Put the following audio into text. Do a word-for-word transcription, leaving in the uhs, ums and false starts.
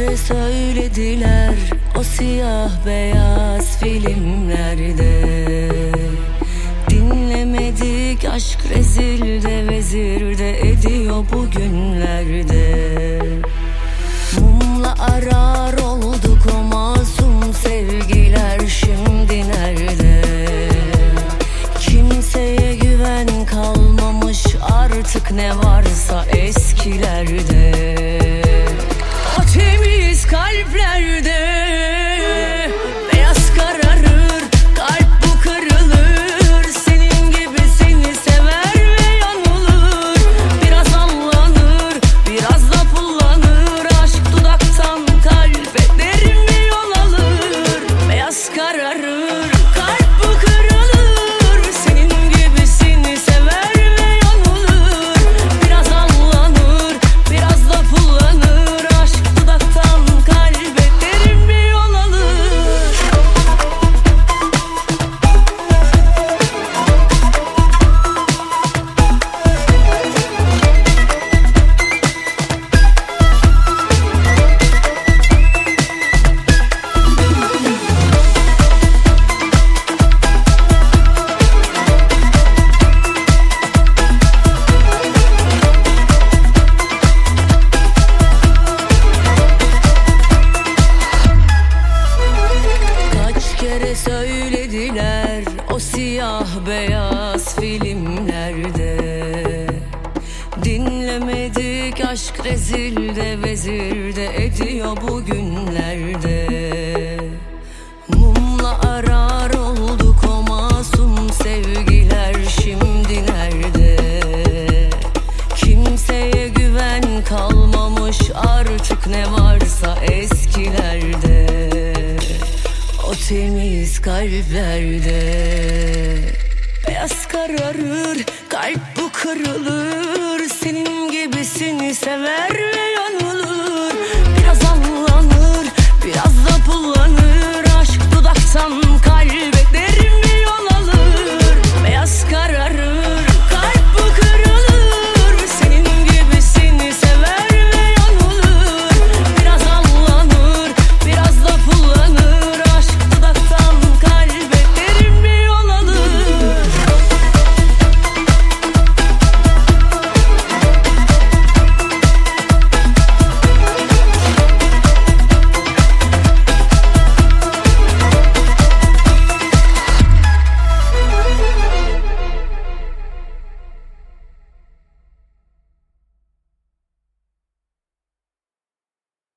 kere söylediler o siyah beyaz filmlerde. Dinlemedik, aşk rezilde vezirde ediyor bugünlerde. Mumla arar olduk o masum sevgiler, şimdi nerede? Kimseye güven kalmamış artık, ne varsa eskilerde. O temiz kalplerde beyaz kararır, kalp bu kırılır. Senin gibi seni sever ve yanılır. Biraz allanır, biraz da pullanır. Aşk dudaktan kalbe derin bir yol alır. Beyaz kararır, kalp bu kırılır. Senin gibi seni sever ve yanılır. Biraz allanır, biraz da pullanır. Aşk dudaktan kalbe derin bir yol alır. Kaç kere söylediler o siyah beyaz filmlerde. Dinlemedik, aşk rezilde vezirde ediyor bugünlerde. Mumla arar olduk o masum sevgiler, şimdi nerede? Kimseye güven kalmamış artık, ne varsa eskilerde. O temiz kalplerde beyaz kararır, kalp bu kırılır. Senin gibisini sever ve